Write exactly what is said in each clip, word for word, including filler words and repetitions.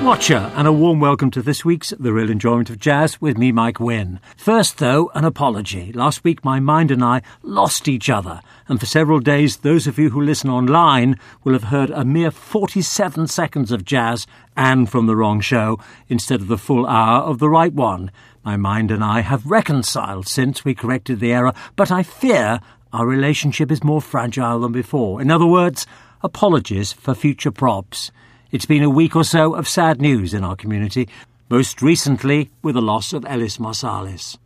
Watcher, and a warm welcome to this week's The Real Enjoyment of Jazz with me, Mike Wynn. First, though, an apology. Last week, my mind and I lost each other, and for several days, those of you who listen online will have heard a mere forty-seven seconds of jazz, and from the wrong show, instead of the full hour of the right one. My mind and I have reconciled since we corrected the error, but I fear our relationship is more fragile than before. In other words, apologies for future props. It's been a week or so of sad news in our community, most recently with the loss of Ellis Marsalis.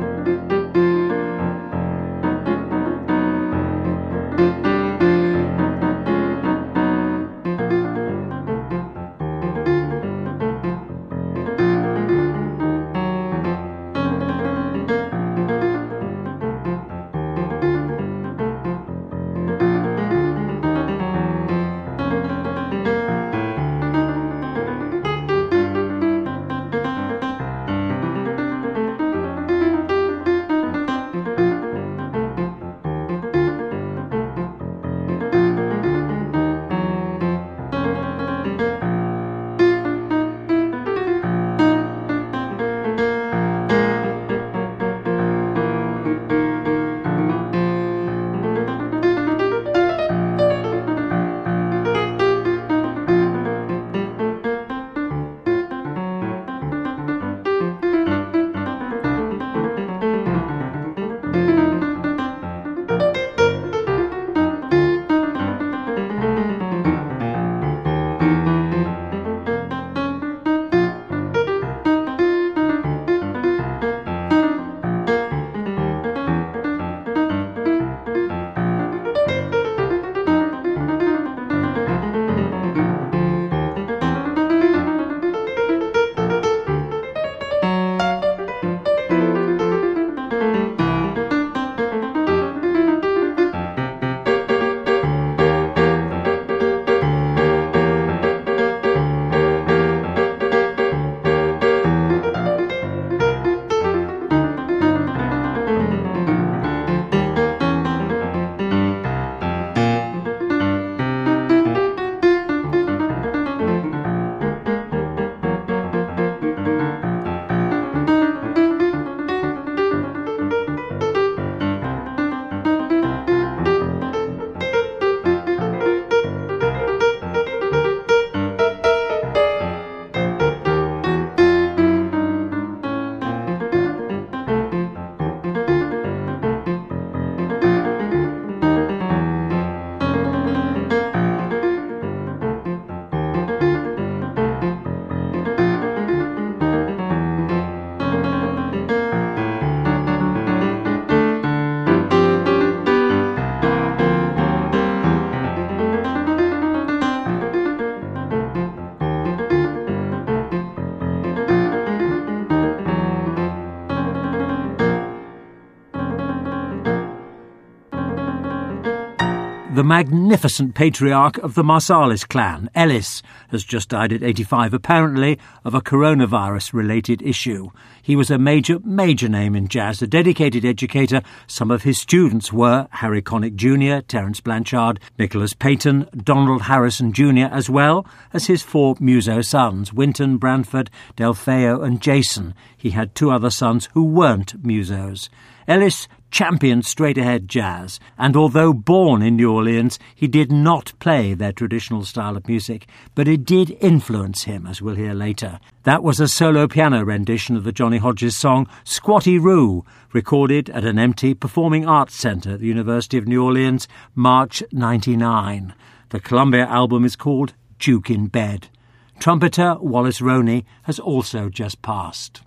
The magnificent patriarch of the Marsalis clan, Ellis, has just died at eighty-five, apparently of a coronavirus-related issue. He was a major, major name in jazz, a dedicated educator. Some of his students were Harry Connick Junior, Terence Blanchard, Nicholas Payton, Donald Harrison Junior, as well as his four muso sons, Wynton, Branford, Delfeo and Jason. He had two other sons who weren't musos. Ellis championed straight-ahead jazz, and although born in New Orleans, he did not play their traditional style of music, but it did influence him, as we'll hear later. That was a solo piano rendition of the Johnny Hodges song Squatty Roo, recorded at an empty Performing Arts Centre at the University of New Orleans, March ninety-nine. The Columbia album is called Duke in Bed. Trumpeter Wallace Roney has also just passed.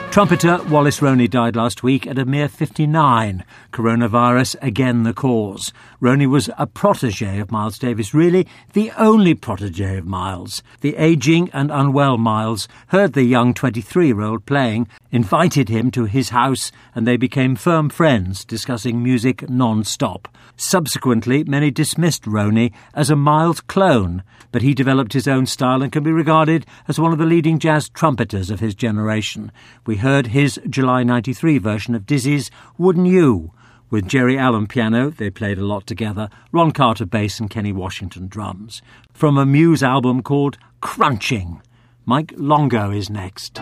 Trumpeter Wallace Roney died last week at a mere fifty-nine. Coronavirus again the cause. Roney was a protégé of Miles Davis, really the only protégé of Miles. The ageing and unwell Miles heard the young twenty-three-year-old playing, invited him to his house, and they became firm friends, discussing music non-stop. Subsequently, many dismissed Roney as a Miles clone, but he developed his own style and can be regarded as one of the leading jazz trumpeters of his generation. We heard his July ninety-three version of Dizzy's Wouldn't You? With Jerry Allen piano, they played a lot together, Ron Carter bass and Kenny Washington drums. From a Muse album called Crunching, Mike Longo is next.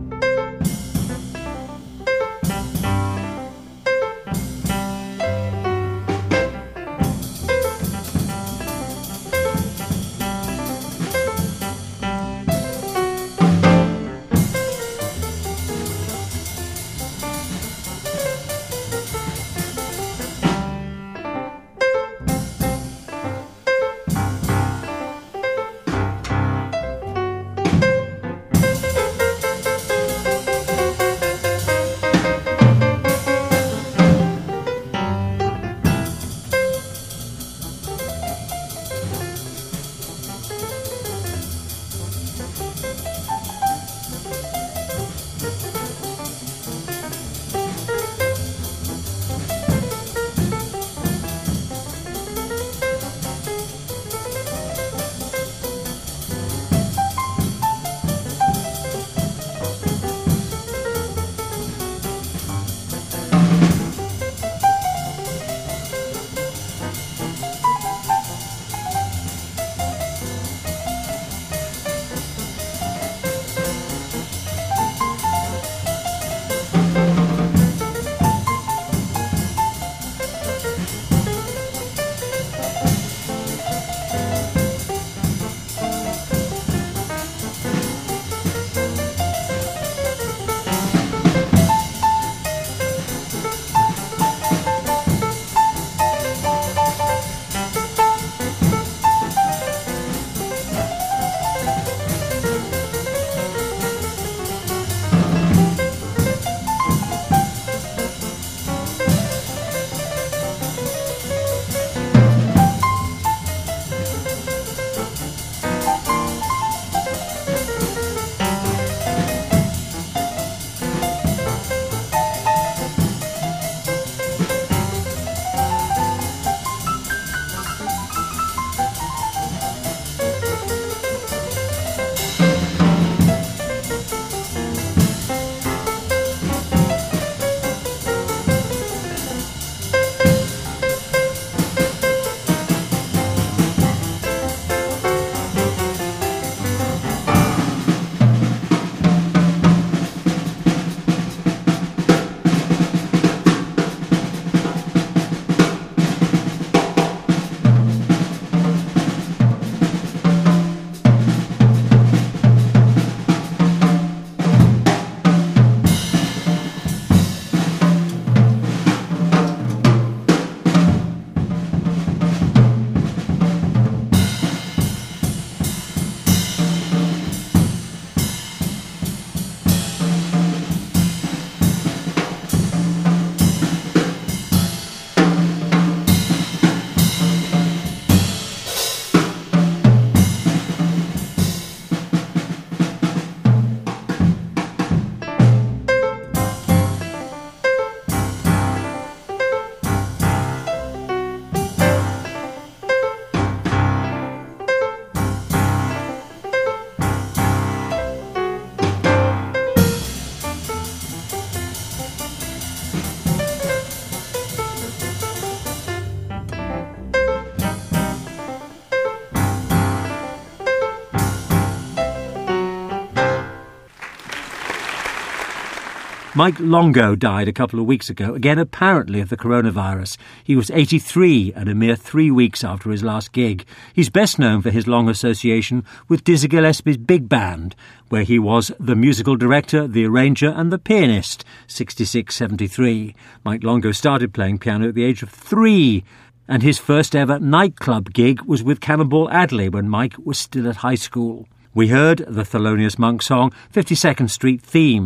Mike Longo died a couple of weeks ago, again apparently of the coronavirus. He was eighty-three and a mere three weeks after his last gig. He's best known for his long association with Dizzy Gillespie's big band, where he was the musical director, the arranger and the pianist, sixty-six seventy-three. Mike Longo started playing piano at the age of three, and his first ever nightclub gig was with Cannonball Adderley when Mike was still at high school. We heard the Thelonious Monk song fifty-second Street Theme,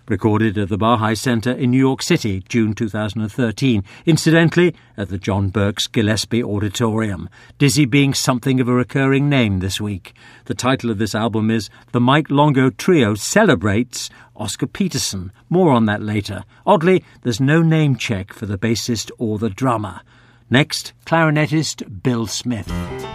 recorded at the Baha'i Centre in New York City, June two thousand thirteen, incidentally at the John Burke's Gillespie Auditorium. Dizzy being something of a recurring name this week. The title of this album is The Mike Longo Trio Celebrates Oscar Peterson. More on that later. Oddly, there's no name check for the bassist or the drummer. Next, clarinetist Bill Smith.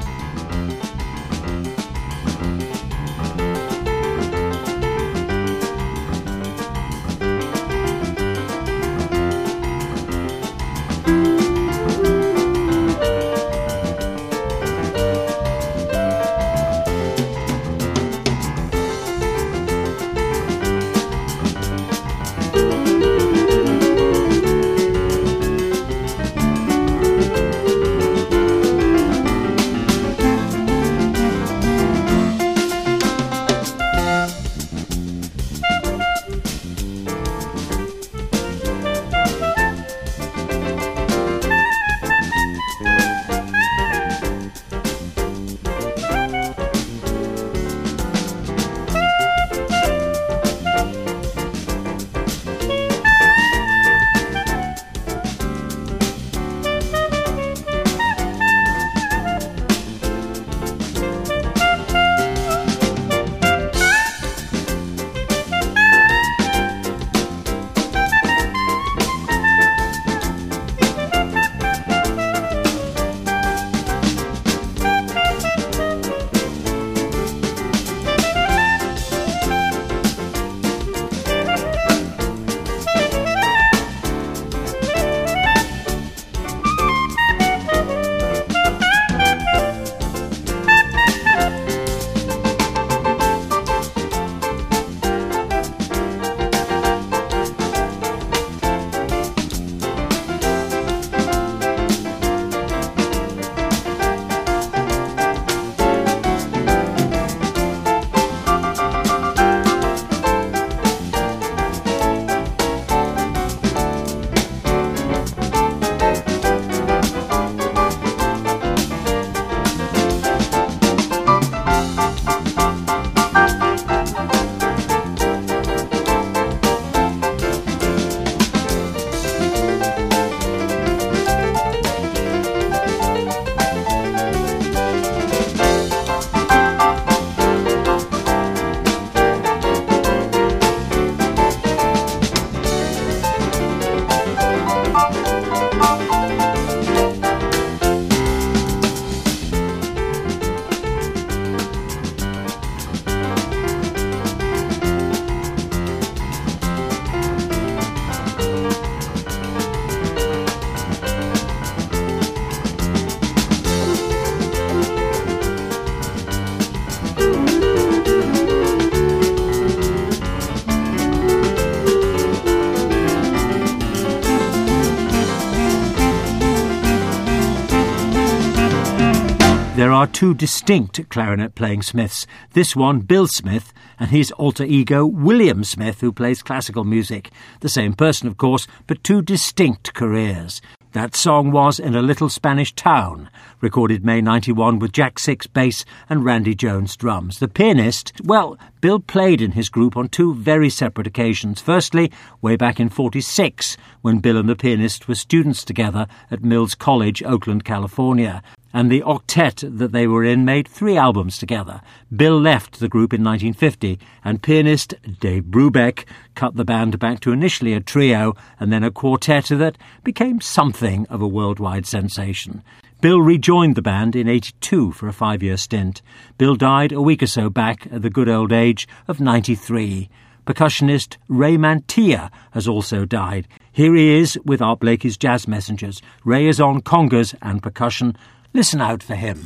There are two distinct clarinet-playing Smiths. This one, Bill Smith, and his alter ego, William Smith, who plays classical music. The same person, of course, but two distinct careers. That song was In a Little Spanish Town, recorded May ninety-one with Jack Six bass and Randy Jones drums. The pianist, well, Bill played in his group on two very separate occasions. Firstly, way back in forty-six, when Bill and the pianist were students together at Mills College, Oakland, California. And the octet that they were in made three albums together. Bill left the group in nineteen fifty, and pianist Dave Brubeck cut the band back to initially a trio and then a quartet that became something of a worldwide sensation. Bill rejoined the band in eighty-two for a five-year stint. Bill died a week or so back at the good old age of ninety-three. Percussionist Ray Mantilla has also died. Here he is with Art Blakey's Jazz Messengers. Ray is on congas and percussion. Listen out for him.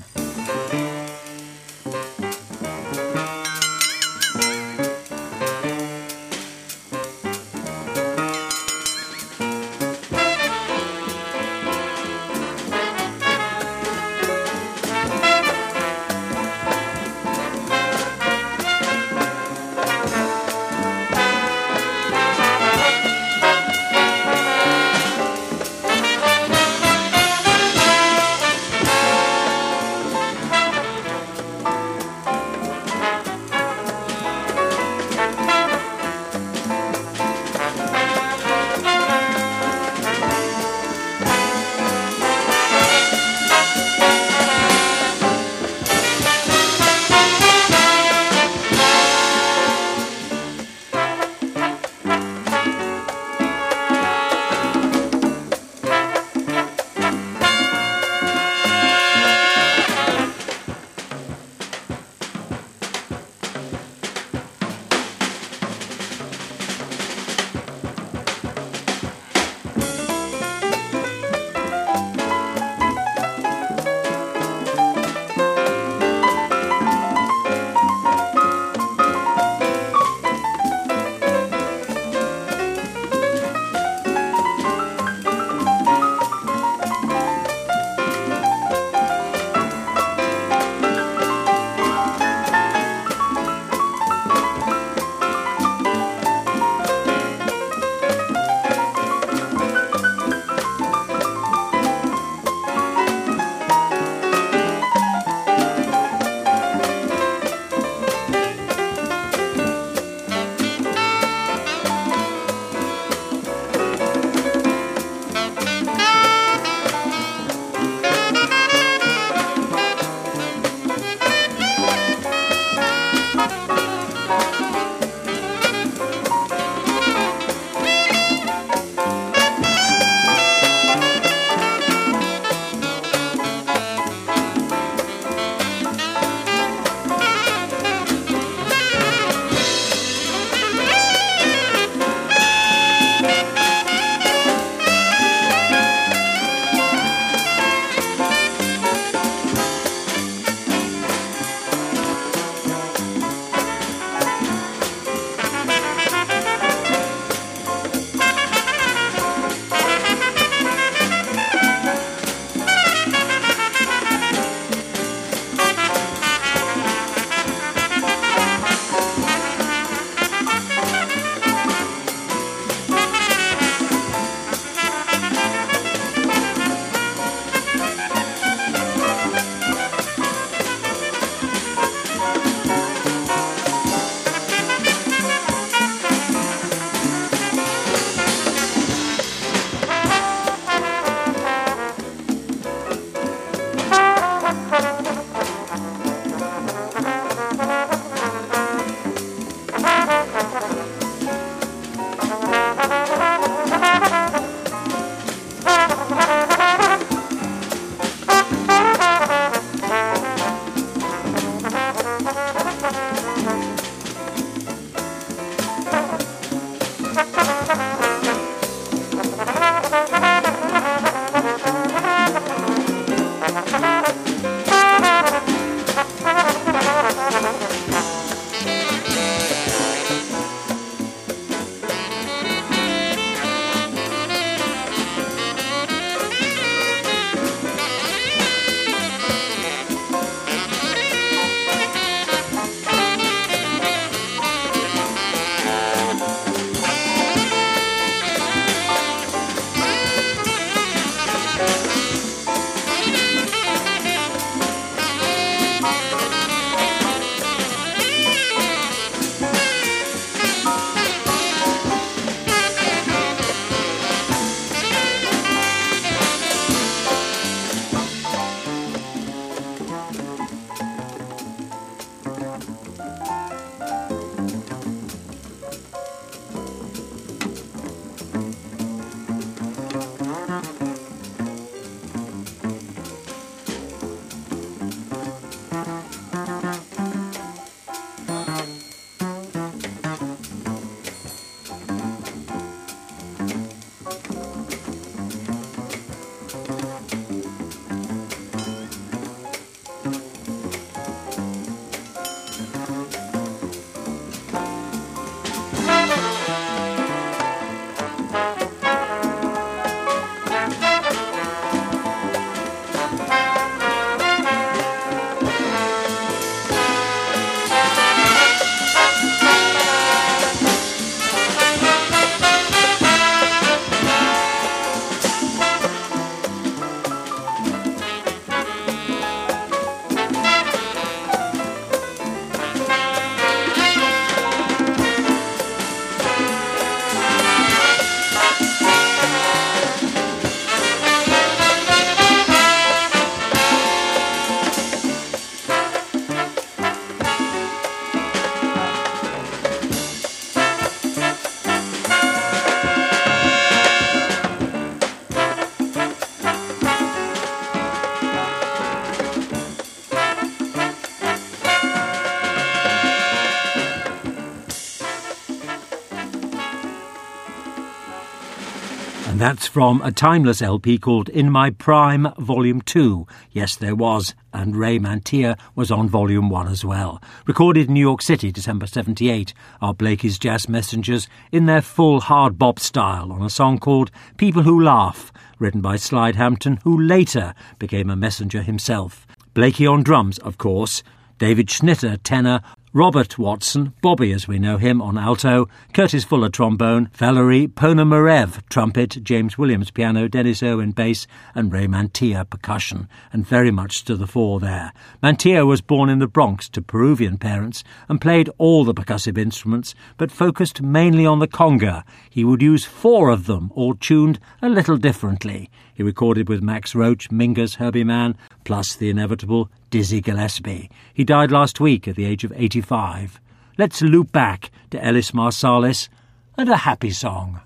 And that's from a timeless L P called In My Prime, Volume two. Yes, there was, and Ray Mantia was on Volume one as well. Recorded in New York City, December seventy-eight, are Blakey's Jazz Messengers in their full hard bop style on a song called People Who Laugh, written by Slide Hampton, who later became a messenger himself. Blakey on drums, of course, David Schnitter, tenor, Robert Watson, Bobby as we know him, on alto, Curtis Fuller, trombone, Valery Ponomarev, trumpet, James Williams, piano, Dennis Irwin, bass, and Ray Mantia, percussion, and very much to the fore there. Mantia was born in the Bronx to Peruvian parents and played all the percussive instruments, but focused mainly on the conga. He would use four of them, all tuned a little differently. He recorded with Max Roach, Mingus, Herbie Mann, plus the inevitable Dizzy Gillespie. He died last week at the age of eighty-five. Let's loop back to Ellis Marsalis and a happy song.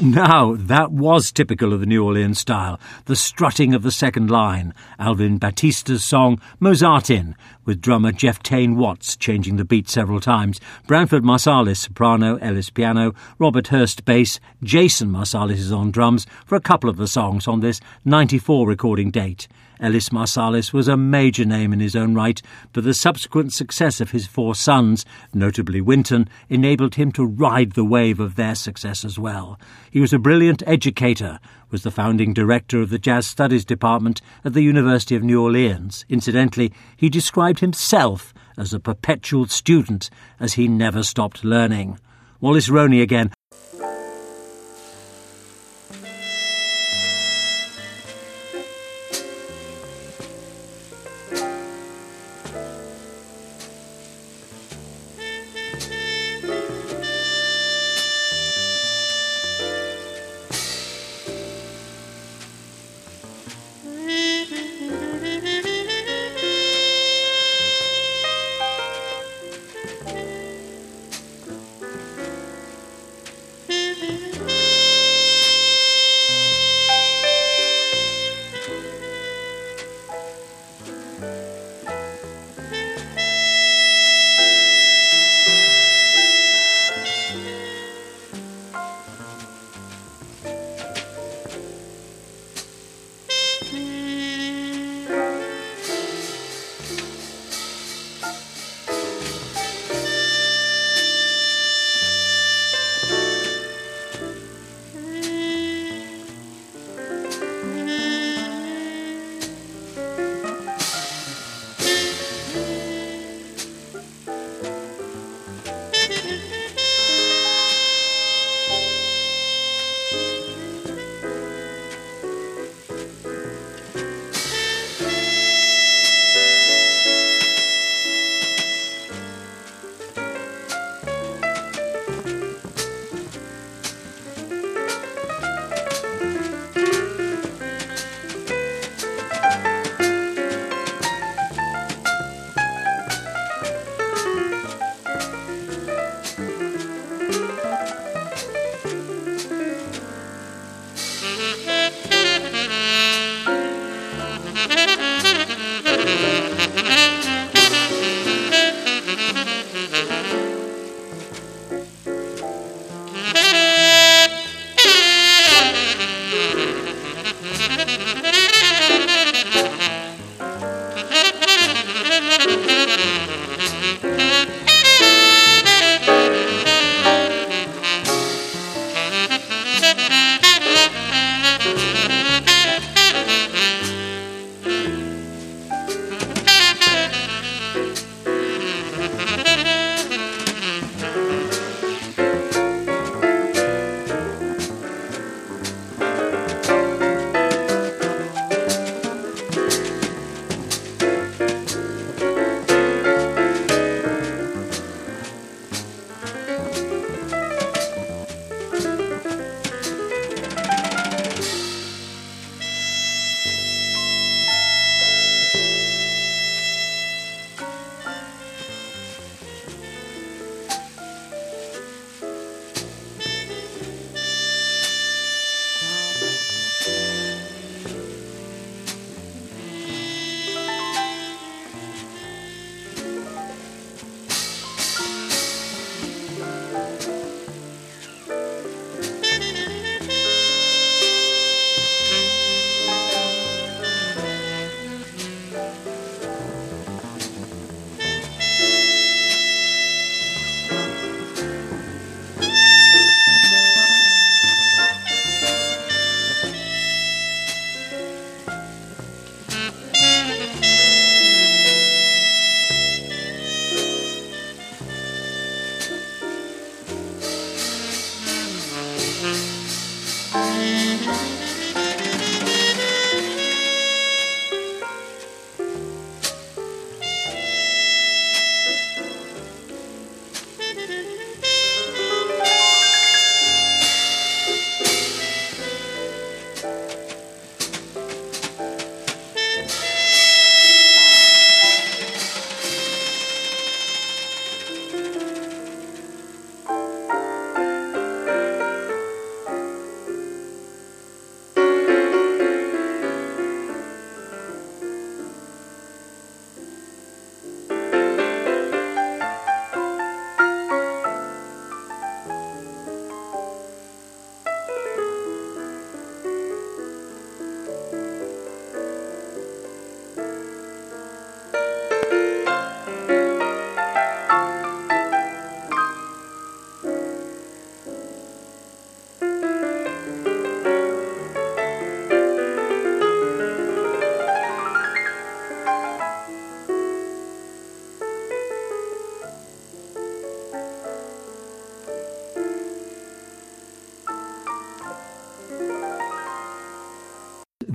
Now, that was typical of the New Orleans style, the strutting of the second line, Alvin Batista's song Mozartin, with drummer Jeff Tane Watts changing the beat several times, Branford Marsalis soprano, Ellis piano, Robert Hurst bass, Jason Marsalis is on drums for a couple of the songs on this ninety-four recording date. Ellis Marsalis was a major name in his own right, but the subsequent success of his four sons, notably Wynton, enabled him to ride the wave of their success as well. He was a brilliant educator, was the founding director of the Jazz Studies Department at the University of New Orleans. Incidentally, he described himself as a perpetual student, as he never stopped learning. Wallace Roney again.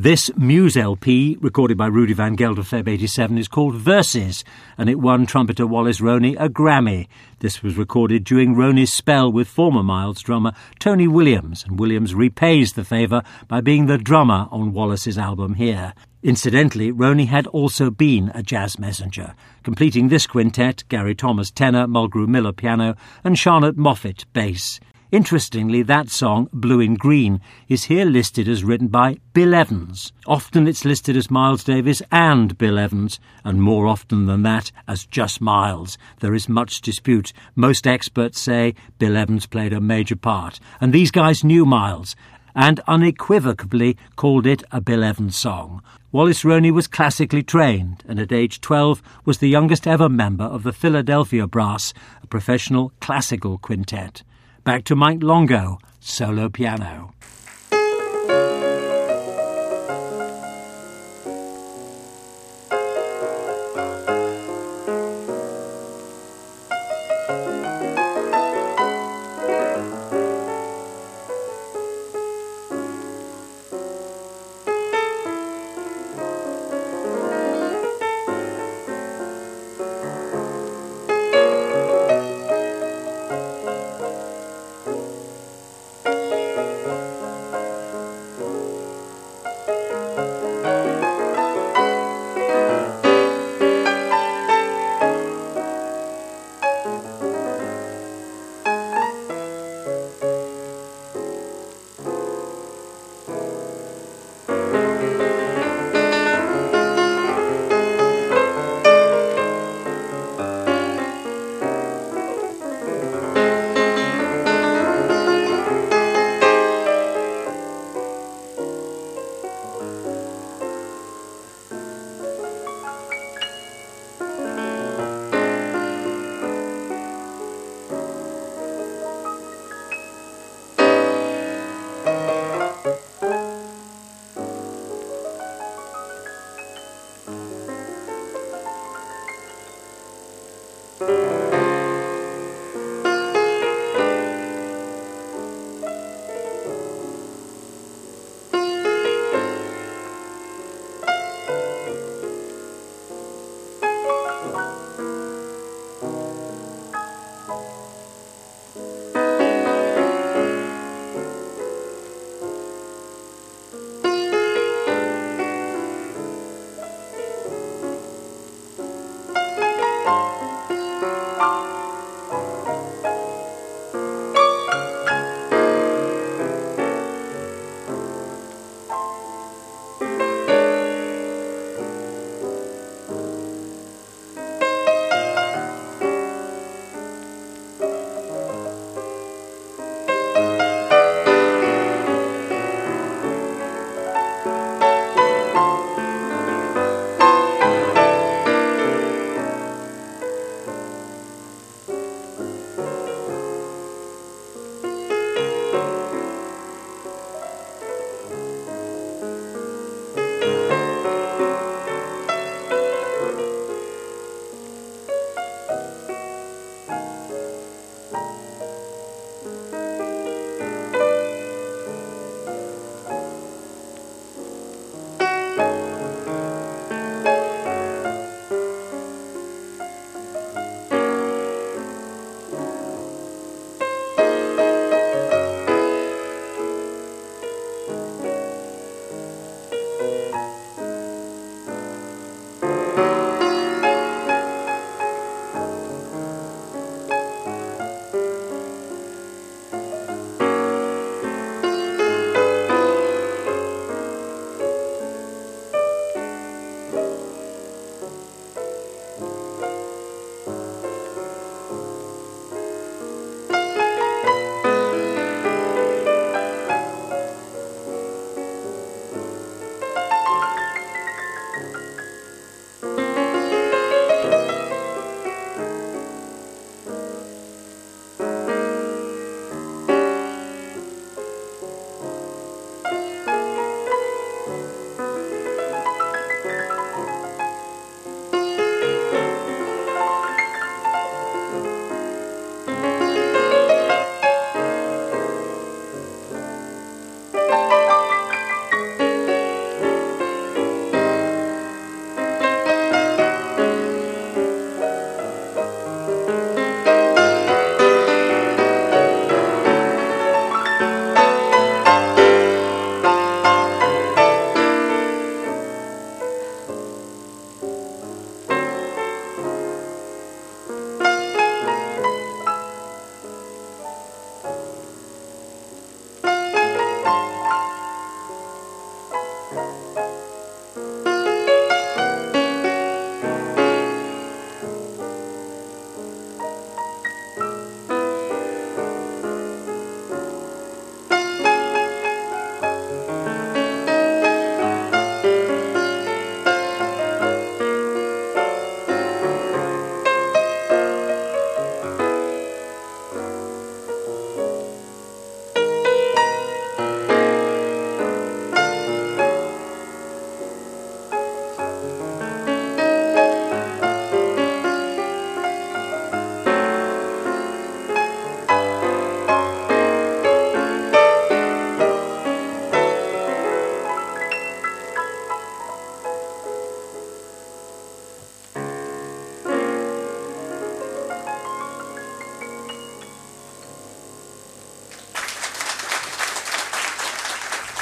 This Muse L P, recorded by Rudy Van Gelder, February eighty-seven, is called Verses, and it won trumpeter Wallace Roney a Grammy. This was recorded during Roney's spell with former Miles drummer Tony Williams, and Williams repays the favour by being the drummer on Wallace's album here. Incidentally, Roney had also been a jazz messenger, completing this quintet: Gary Thomas tenor, Mulgrew Miller piano, and Charlotte Moffett bass. Interestingly, that song, Blue in Green, is here listed as written by Bill Evans. Often it's listed as Miles Davis and Bill Evans, and more often than that as just Miles. There is much dispute. Most experts say Bill Evans played a major part, and these guys knew Miles and unequivocally called it a Bill Evans song. Wallace Roney was classically trained, and at age twelve was the youngest ever member of the Philadelphia Brass, a professional classical quintet. Back to Mike Longo, solo piano.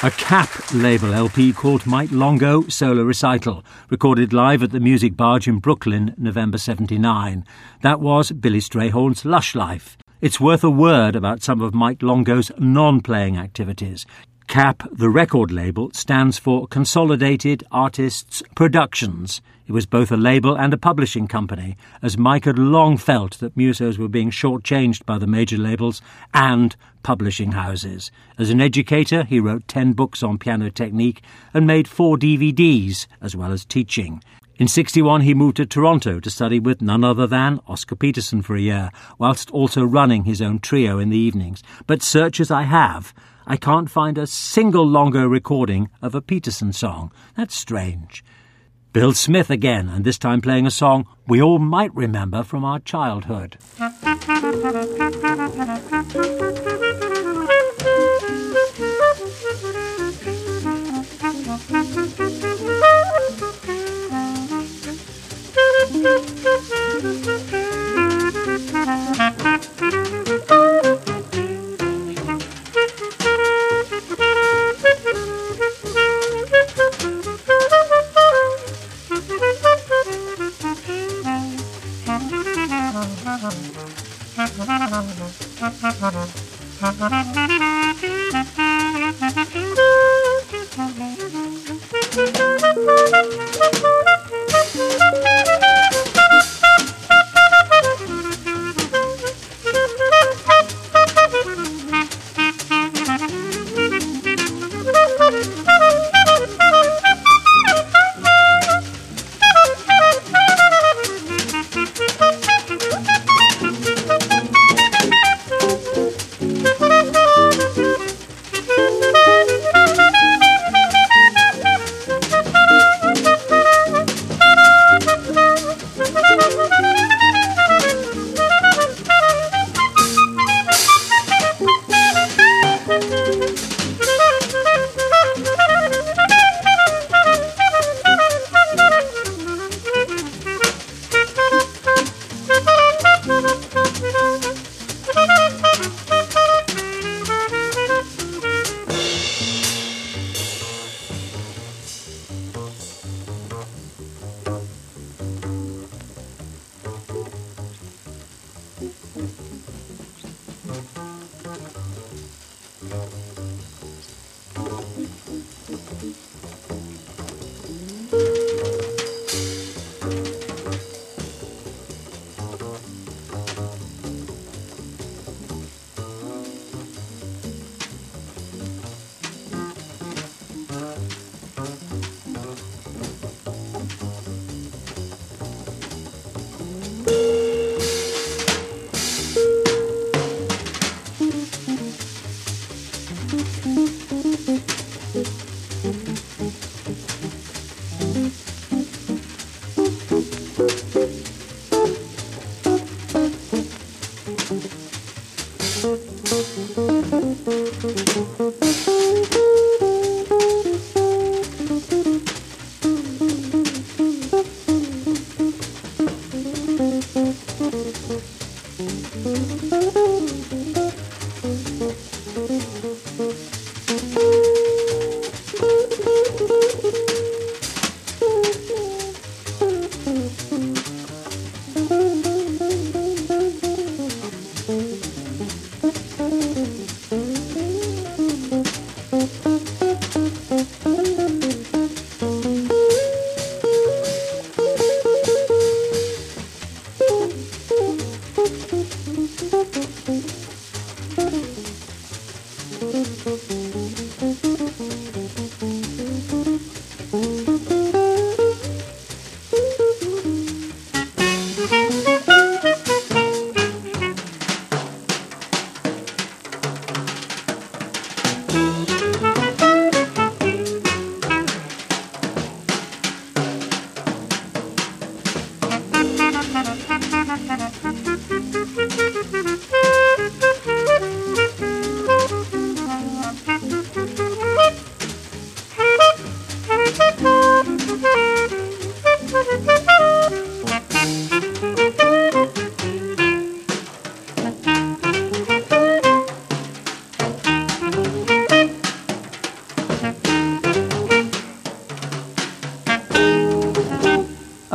A Cap label L P called Mike Longo Solo Recital, recorded live at the Music Barge in Brooklyn, November seventy-nine. That was Billy Strayhorn's Lush Life. It's worth a word about some of Mike Longo's non-playing activities. Cap, the record label, stands for Consolidated Artists Productions. It was both a label and a publishing company, as Mike had long felt that musos were being shortchanged by the major labels and publishing houses. As an educator, he wrote ten books on piano technique and made four D V Ds, as well as teaching. In sixty-one, he moved to Toronto to study with none other than Oscar Peterson for a year, whilst also running his own trio in the evenings. But search as I have, I can't find a single Longo recording of a Peterson song. That's strange. Bill Smith again, and this time playing a song we all might remember from our childhood.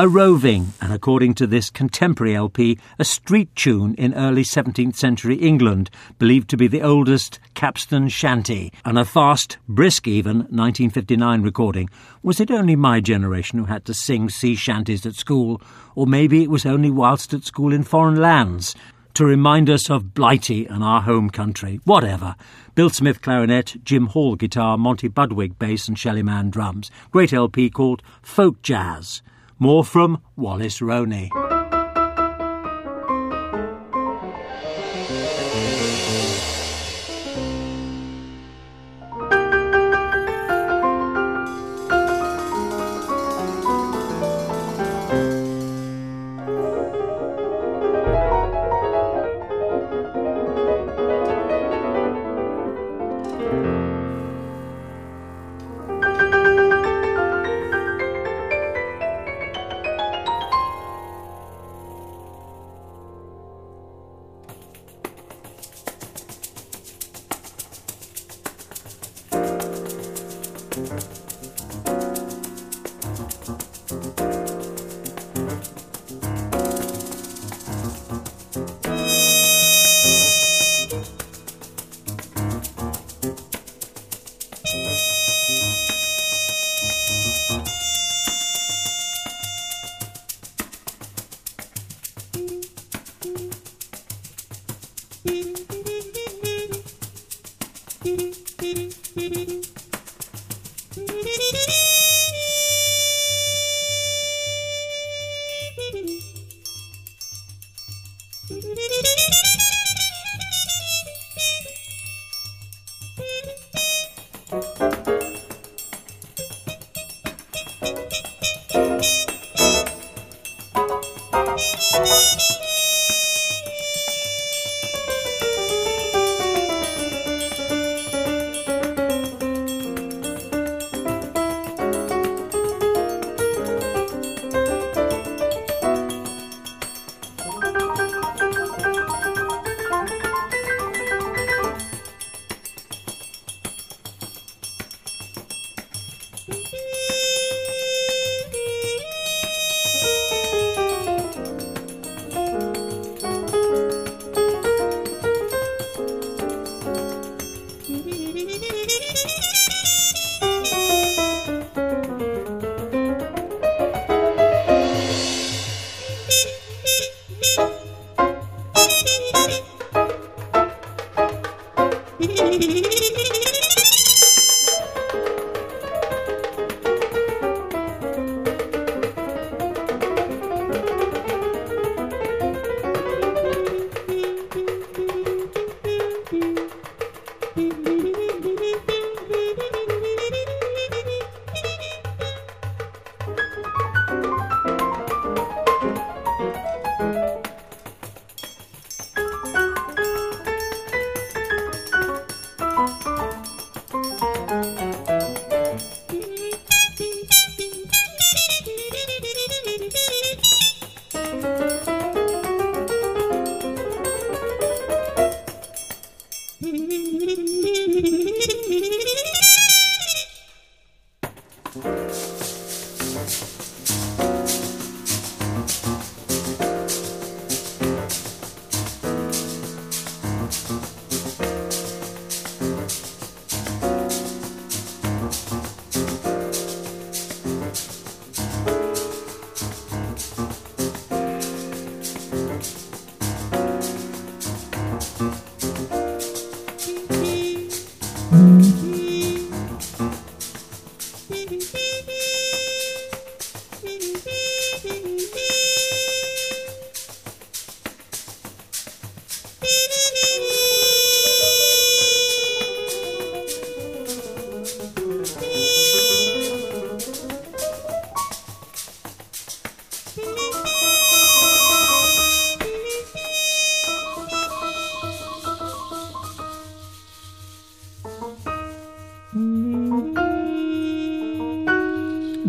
roving and, according to this contemporary L P, a street tune in early seventeenth century England, believed to be the oldest capstan shanty, and a fast, brisk even, nineteen fifty-nine recording. Was it only my generation who had to sing sea shanties at school, or maybe it was only whilst at school in foreign lands, to remind us of Blighty and our home country? Whatever. Bill Smith clarinet, Jim Hall guitar, Monty Budwig bass and Shelley Mann drums. Great L P called Folk Jazz. More from Wallace Roney.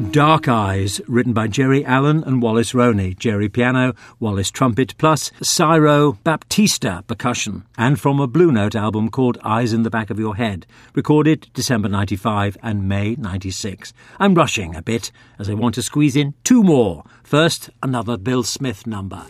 Dark Eyes, written by Jerry Allen and Wallace Roney. Jerry piano, Wallace trumpet, plus Ciro Baptista percussion. And from a Blue Note album called Eyes in the Back of Your Head, recorded December ninety-five and May ninety-six. I'm rushing a bit as I want to squeeze in two more. First, another Bill Smith number.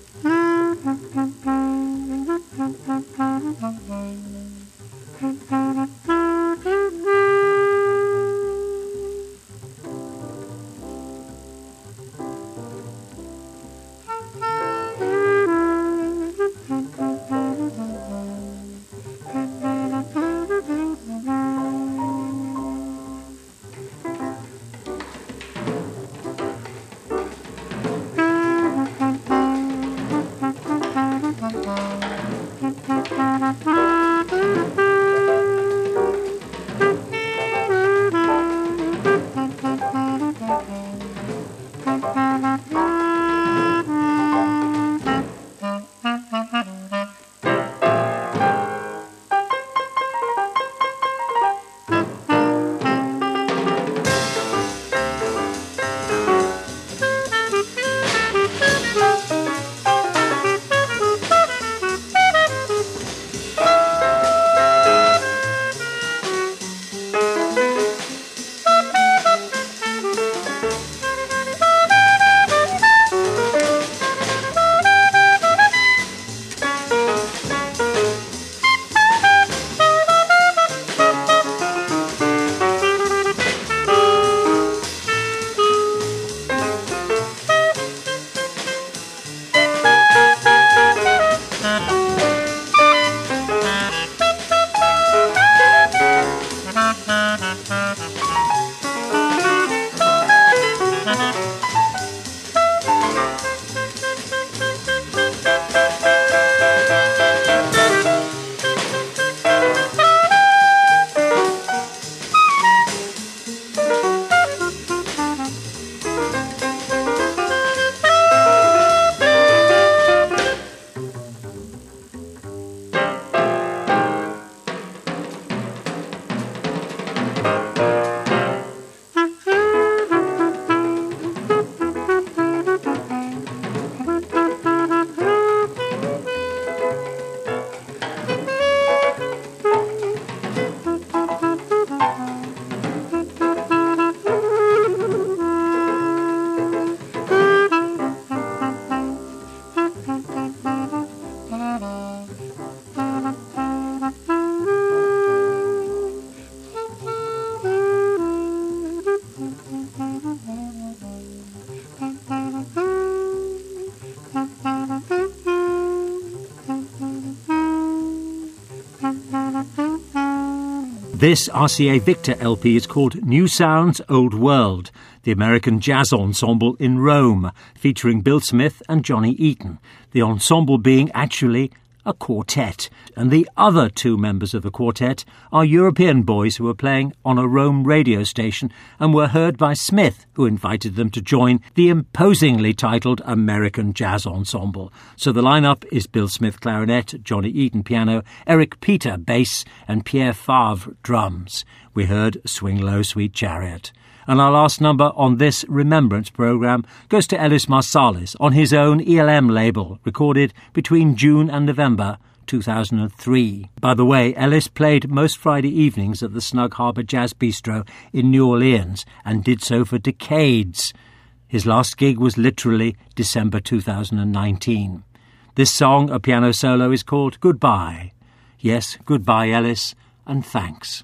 This R C A Victor L P is called New Sounds, Old World, the American jazz ensemble in Rome, featuring Bill Smith and Johnny Eaton, the ensemble being actually a quartet, and the other two members of the quartet are European boys who were playing on a Rome radio station and were heard by Smith, who invited them to join the imposingly titled American Jazz Ensemble. So the lineup is Bill Smith clarinet, Johnny Eaton piano, Eric Peter bass, and Pierre Favre drums. We heard Swing Low, Sweet Chariot. And our last number on this remembrance programme goes to Ellis Marsalis on his own E L M label, recorded between June and November two thousand three. By the way, Ellis played most Friday evenings at the Snug Harbor Jazz Bistro in New Orleans and did so for decades. His last gig was literally December two thousand nineteen. This song, a piano solo, is called Goodbye. Yes, goodbye, Ellis, and thanks.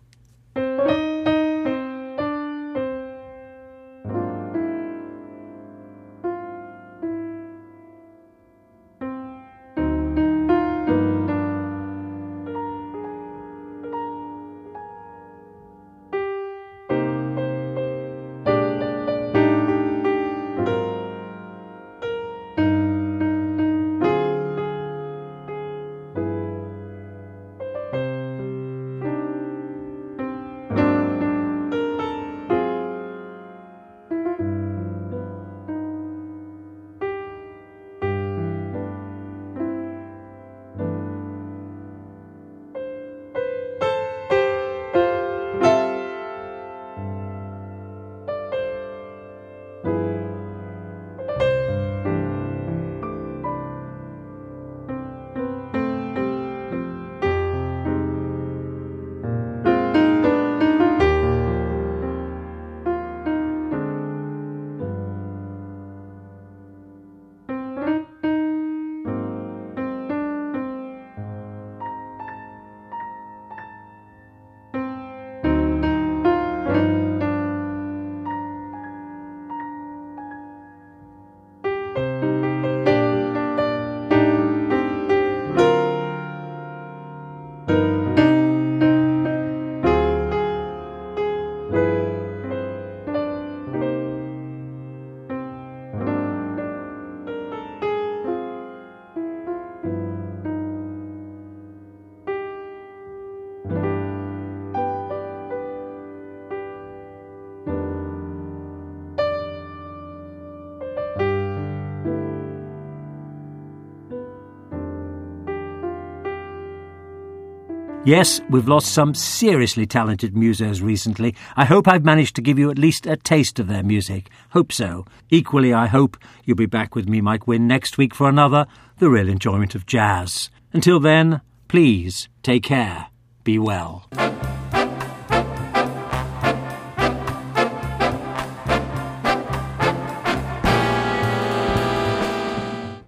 Yes, we've lost some seriously talented musos recently. I hope I've managed to give you at least a taste of their music. Hope so. Equally, I hope you'll be back with me, Mike Wynne, next week for another The Real Enjoyment of Jazz. Until then, please take care. Be well.